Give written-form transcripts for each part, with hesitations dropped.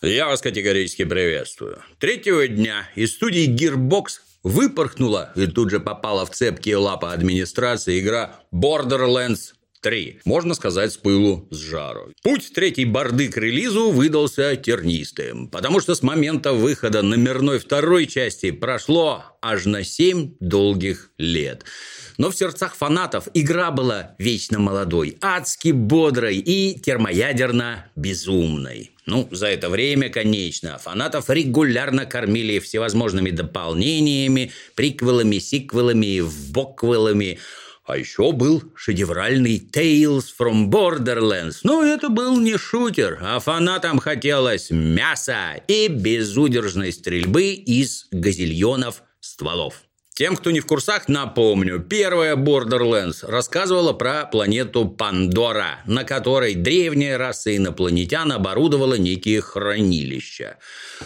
Я вас категорически приветствую. Третьего дня из студии Gearbox выпорхнула и тут же попала в цепкие лапы администрации игра Borderlands 3. Можно сказать, с пылу с жару. Путь третьей борды к релизу выдался тернистым, потому что с момента выхода номерной второй части прошло аж на 7 долгих лет. Но в сердцах фанатов игра была вечно молодой, адски бодрой и термоядерно-безумной. За это время, конечно, фанатов регулярно кормили всевозможными дополнениями, приквелами, сиквелами, вбоквелами. А еще был шедевральный Tales from Borderlands. Но это был не шутер, а фанатам хотелось мяса и безудержной стрельбы из газильонов стволов. Тем, кто не в курсах, напомню, первая Borderlands рассказывала про планету Пандора, на которой древняя раса инопланетян оборудовала некие хранилища.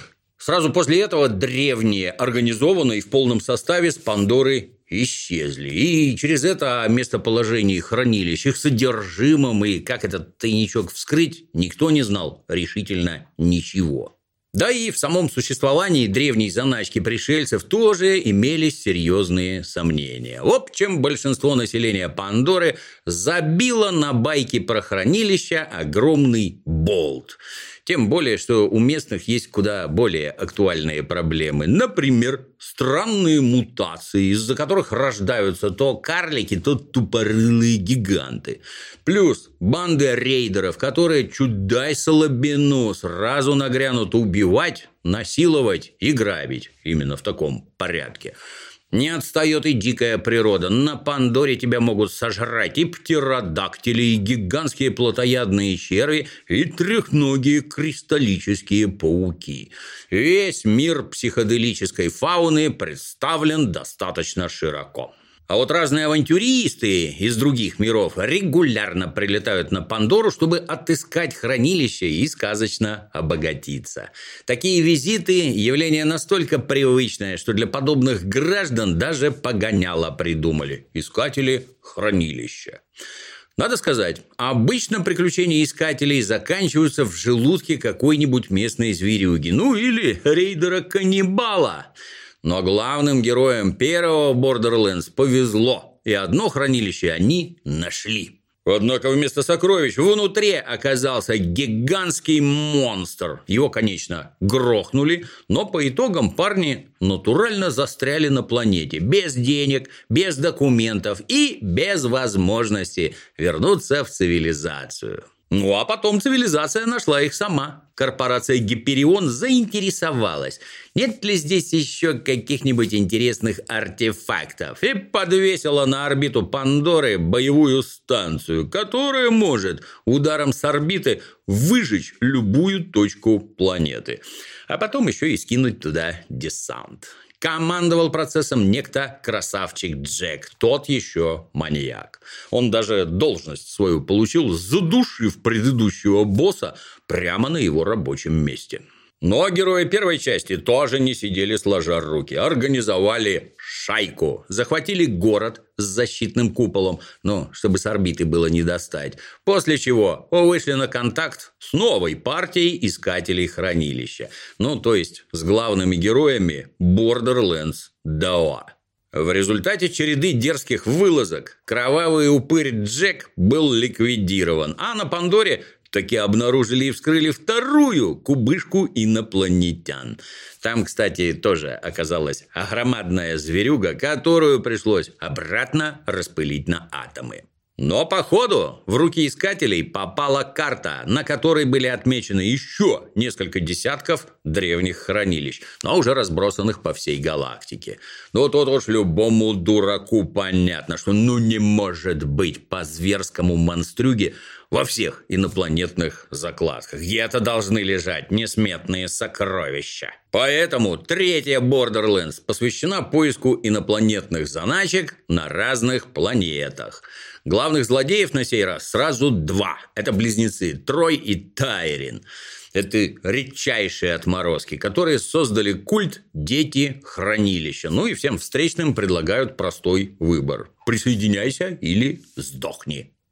Сразу после этого древние, организованные в полном составе, с Пандоры исчезли. И через это о местоположении хранилищ, их содержимом и как этот тайничок вскрыть, никто не знал решительно ничего. Да и в самом существовании древней заначки пришельцев тоже имелись серьезные сомнения. В общем, большинство населения Пандоры забило на байки про хранилища огромный болт. Тем более, что у местных есть куда более актуальные проблемы. Например, странные мутации, из-за которых рождаются то карлики, то тупорылые гиганты. Плюс банды рейдеров, которые чуть дай слабину, сразу нагрянут убивать, насиловать и грабить. Именно в таком порядке. Не отстает и дикая природа. На Пандоре тебя могут сожрать и птеродактили, и гигантские плотоядные черви, и трехногие кристаллические пауки. Весь мир психоделической фауны представлен достаточно широко. А вот разные авантюристы из других миров регулярно прилетают на Пандору, чтобы отыскать хранилище и сказочно обогатиться. Такие визиты – явление настолько привычное, что для подобных граждан даже погоняло придумали – искатели хранилища. Надо сказать, обычно приключения искателей заканчиваются в желудке какой-нибудь местной зверюги, или рейдера-каннибала. Но главным героям первого Borderlands повезло, и одно хранилище они нашли. Однако вместо сокровищ внутри оказался гигантский монстр. Его, конечно, грохнули, но по итогам парни натурально застряли на планете. Без денег, без документов и без возможности вернуться в цивилизацию. А потом цивилизация нашла их сама. Корпорация Гиперион заинтересовалась, нет ли здесь еще каких-нибудь интересных артефактов, и подвесила на орбиту Пандоры боевую станцию, которая может ударом с орбиты выжечь любую точку планеты, а потом еще и скинуть туда десант. Командовал процессом некто красавчик Джек, тот еще маньяк. Он даже должность свою получил, задушив предыдущего босса прямо на его рабочем месте. Но герои первой части тоже не сидели сложа руки. Организовали шайку. Захватили город с защитным куполом, чтобы с орбиты было не достать. После чего вышли на контакт с новой партией искателей хранилища. То есть с главными героями Borderlands 2. В результате череды дерзких вылазок кровавый упырь Джек был ликвидирован, а на Пандоре таки обнаружили и вскрыли вторую кубышку инопланетян. Там, кстати, тоже оказалась громадная зверюга, которую пришлось обратно распылить на атомы. Но, походу, в руки искателей попала карта, на которой были отмечены еще несколько десятков древних хранилищ, но уже разбросанных по всей галактике. Тут уж любому дураку понятно, что не может быть по зверскому монстрюге во всех инопланетных закладках. Где-то должны лежать несметные сокровища. Поэтому третья Borderlands посвящена поиску инопланетных заначек на разных планетах. Главных злодеев на сей раз сразу два. Это близнецы Трой и Тайрин. Это редчайшие отморозки, которые создали культ «Дети хранилища». И всем встречным предлагают простой выбор. Присоединяйся или сдохни.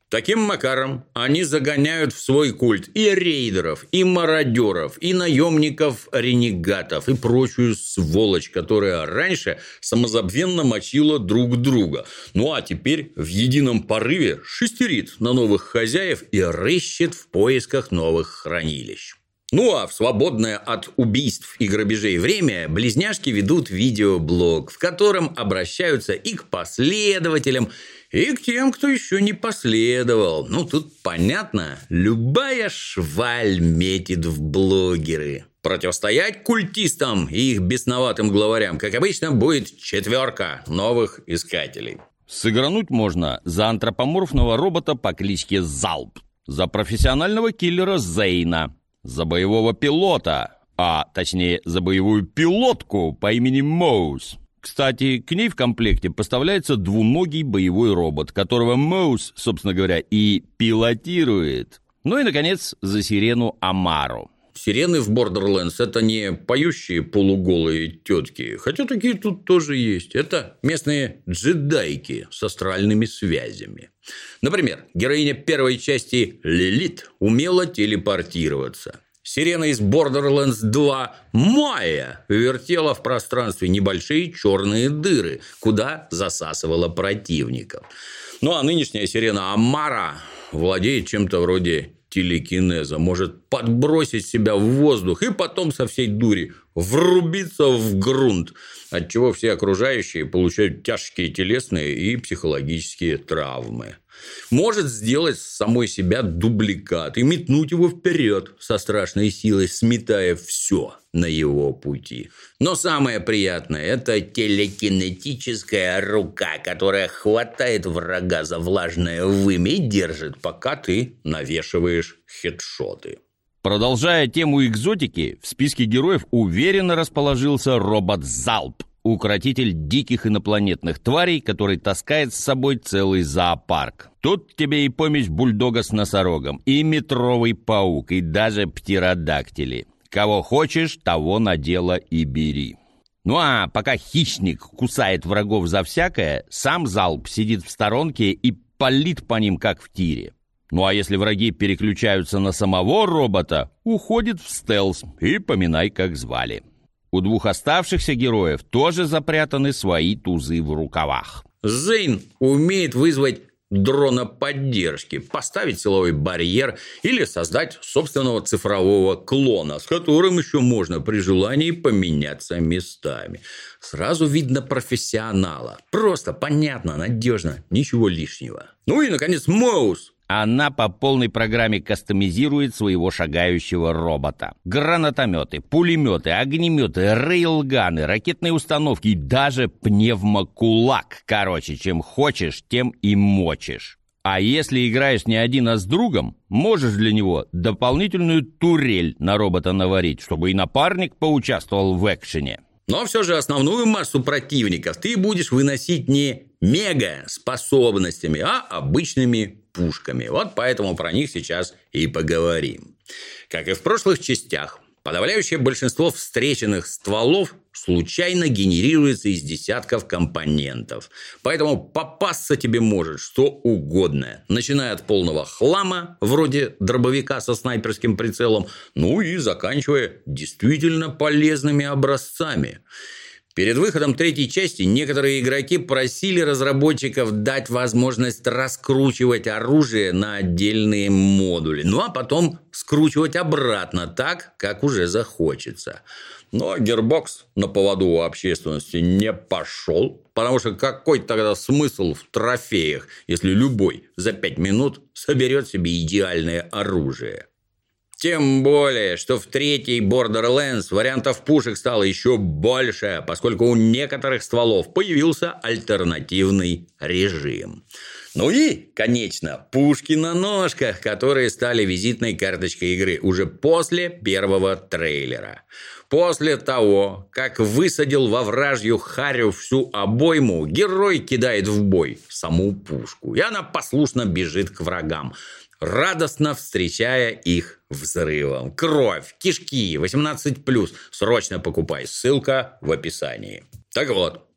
Таким макаром они загоняют в свой культ и рейдеров, и мародеров, и наемников-ренегатов, и прочую сволочь, которая раньше самозабвенно мочила друг друга. Ну а теперь в едином порыве шестерит на новых хозяев и рыщет в поисках новых хранилищ. Ну а в свободное от убийств и грабежей время близняшки ведут видеоблог, в котором обращаются и к последователям, и к тем, кто еще не последовал. Ну, тут понятно, любая шваль метит в блогеры. Противостоять культистам и их бесноватым главарям, как обычно, будет 4 новых искателей. Сыгрануть можно за антропоморфного робота по кличке Залп, за профессионального киллера Зейна, за боевого пилота, а точнее за боевую пилотку по имени Моус. Кстати, к ней в комплекте поставляется двуногий боевой робот, которого Моус, собственно говоря, и пилотирует. Ну и, наконец, за сирену Амару. Сирены в Borderlands – это не поющие полуголые тетки, хотя такие тут тоже есть. Это местные джедайки с астральными связями. Например, героиня первой части Лилит умела телепортироваться. Сирена из Borderlands 2 Майя вертела в пространстве небольшие черные дыры, куда засасывала противников. Ну а нынешняя сирена Амара владеет чем-то вроде телекинеза, может подбросить себя в воздух и потом со всей дури врубиться в грунт, отчего все окружающие получают тяжкие телесные и психологические травмы. Может сделать с самой себя дубликат и метнуть его вперед со страшной силой, сметая все на его пути. Но самое приятное – это телекинетическая рука, которая хватает врага за влажное вымя и держит, пока ты навешиваешь хедшоты. Продолжая тему экзотики, в списке героев уверенно расположился робот Залп, укротитель диких инопланетных тварей, который таскает с собой целый зоопарк. Тут тебе и помесь бульдога с носорогом, и метровый паук, и даже птеродактили. Кого хочешь, того на дело и бери. Ну а пока хищник кусает врагов за всякое, сам Залп сидит в сторонке и палит по ним, как в тире. Ну а если враги переключаются на самого робота, уходит в стелс, и поминай, как звали. У 2 оставшихся героев тоже запрятаны свои тузы в рукавах. Зейн умеет вызвать дрона поддержки, поставить силовой барьер или создать собственного цифрового клона, с которым еще можно при желании поменяться местами. Сразу видно профессионала. Просто, понятно, надежно, ничего лишнего. Ну и, наконец, Моус. Она по полной программе кастомизирует своего шагающего робота. Гранатометы, пулеметы, огнеметы, рейлганы, ракетные установки и даже пневмокулак. Короче, чем хочешь, тем и мочишь. А если играешь не один, а с другом, можешь для него дополнительную турель на робота наварить, чтобы и напарник поучаствовал в экшене. Но все же основную массу противников ты будешь выносить не мега-способностями, а обычными пушками. Вот поэтому про них сейчас и поговорим. Как и в прошлых частях, подавляющее большинство встреченных стволов случайно генерируется из десятков компонентов. Поэтому попасться тебе может что угодно, начиная от полного хлама, вроде дробовика со снайперским прицелом, ну и заканчивая действительно полезными образцами. Перед выходом 3-й части некоторые игроки просили разработчиков дать возможность раскручивать оружие на отдельные модули, ну а потом скручивать обратно так, как уже захочется. Но Gearbox на поводу у общественности не пошел, потому что какой тогда смысл в трофеях, если любой за 5 минут соберет себе идеальное оружие? Тем более, что в 3-й Borderlands вариантов пушек стало еще больше, поскольку у некоторых стволов появился альтернативный режим. Ну и, конечно, пушки на ножках, которые стали визитной карточкой игры уже после первого трейлера. После того, как высадил во вражью харю всю обойму, герой кидает в бой саму пушку, и она послушно бежит к врагам, радостно встречая их взрывом. Кровь, кишки, 18+. Срочно покупай. Ссылка в описании. Так вот,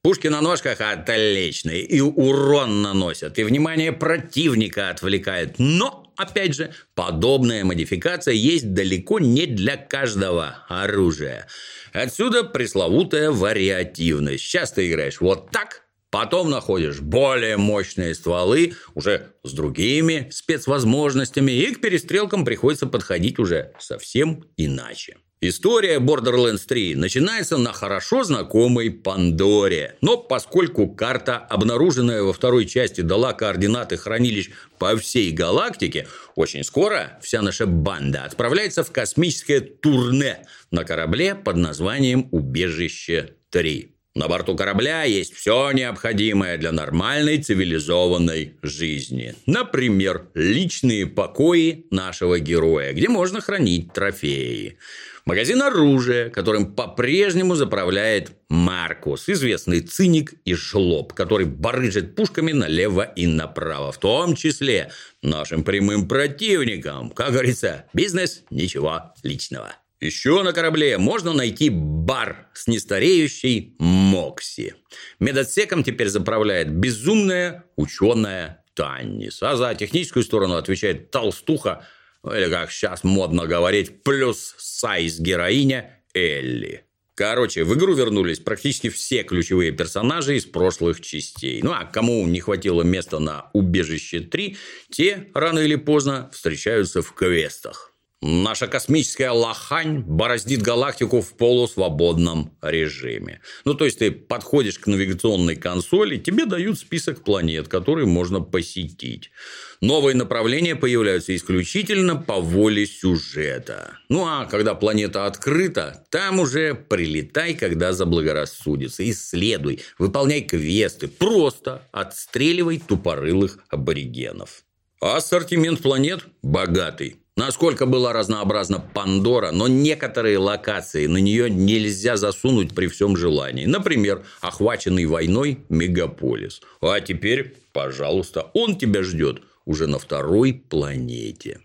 Пушки на ножках отличные, и урон наносят, и внимание противника отвлекают. Но, опять же, подобная модификация есть далеко не для каждого оружия. Отсюда пресловутая вариативность. Сейчас ты играешь вот так, потом находишь более мощные стволы, уже с другими спецвозможностями, и к перестрелкам приходится подходить уже совсем иначе. История Borderlands 3 начинается на хорошо знакомой Пандоре. Но поскольку карта, обнаруженная во второй части, дала координаты хранилищ по всей галактике, очень скоро вся наша банда отправляется в космическое турне на корабле под названием «Убежище 3». На борту корабля есть все необходимое для нормальной цивилизованной жизни. Например, личные покои нашего героя, где можно хранить трофеи. Магазин оружия, которым по-прежнему заправляет Маркус, известный циник и жлоб, который барыжит пушками налево и направо, в том числе нашим прямым противникам. Как говорится, бизнес, ничего личного. Еще на корабле можно найти бар с нестареющей Мокси. Медотсеком теперь заправляет безумная ученая Таннис, а за техническую сторону отвечает толстуха, или, как сейчас модно говорить, плюс сайз-героиня Элли. Короче, в игру вернулись практически все ключевые персонажи из прошлых частей. Ну, а кому не хватило места на «Убежище 3», те рано или поздно встречаются в квестах. Наша космическая лохань бороздит галактику в полусвободном режиме. Ну, то есть, ты подходишь к навигационной консоли, тебе дают список планет, которые можно посетить. Новые направления появляются исключительно по воле сюжета. Ну, а когда планета открыта, там уже прилетай, когда заблагорассудится. Исследуй, выполняй квесты, просто отстреливай тупорылых аборигенов. Ассортимент планет богатый. Насколько была разнообразна Пандора, но некоторые локации на нее нельзя засунуть при всем желании. Например, охваченный войной мегаполис. А теперь, пожалуйста, он тебя ждет уже на второй планете.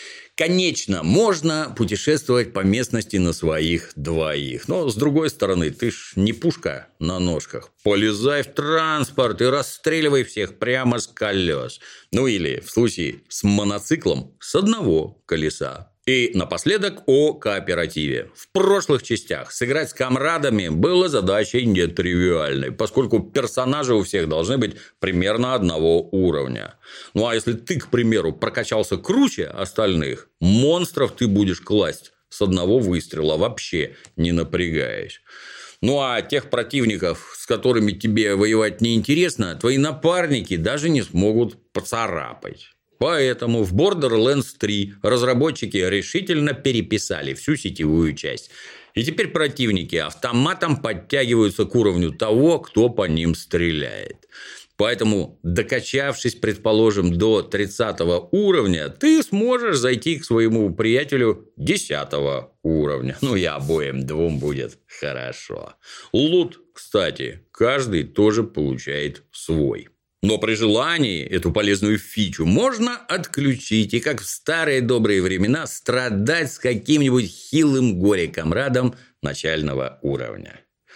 Конечно, можно путешествовать по местности на своих двоих. Но, с другой стороны, ты ж не пушка на ножках. Полезай в транспорт и расстреливай всех прямо с колес. Ну, или, в случае с моноциклом, с одного колеса. И напоследок о кооперативе. В прошлых частях сыграть с комрадами было задачей нетривиальной, поскольку персонажи у всех должны быть примерно одного уровня. Ну, а если ты, к примеру, прокачался круче остальных, монстров ты будешь класть с одного выстрела, вообще не напрягаясь. Ну, а тех противников, с которыми тебе воевать неинтересно, твои напарники даже не смогут поцарапать. Поэтому в Borderlands 3 разработчики решительно переписали всю сетевую часть. И теперь противники автоматом подтягиваются к уровню того, кто по ним стреляет. Поэтому, докачавшись, предположим, до 30 уровня, ты сможешь зайти к своему приятелю 10 уровня. Ну, и обоим двум будет хорошо. Лут, кстати, каждый тоже получает свой. Но при желании эту полезную фичу можно отключить и, как в старые добрые времена, страдать с каким-нибудь хилым горе-комрадом начального уровня.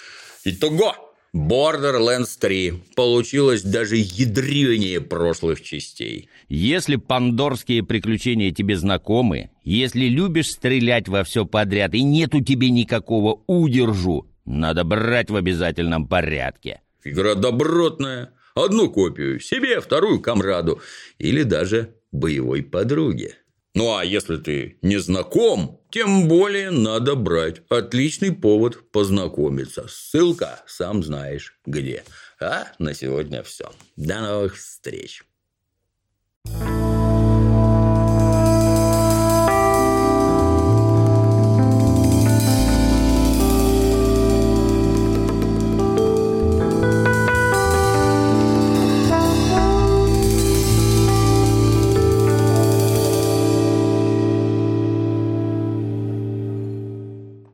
Итого! Borderlands 3 получилось даже ядрёнее прошлых частей. Если пандорские приключения тебе знакомы, если любишь стрелять во все подряд и нету тебе никакого удержу, надо брать в обязательном порядке. Игра добротная. Одну копию себе, вторую комраду или даже боевой подруге. Ну, а если ты не знаком, тем более надо брать. Отличный повод познакомиться. Ссылка сам знаешь где. А на сегодня все. До новых встреч.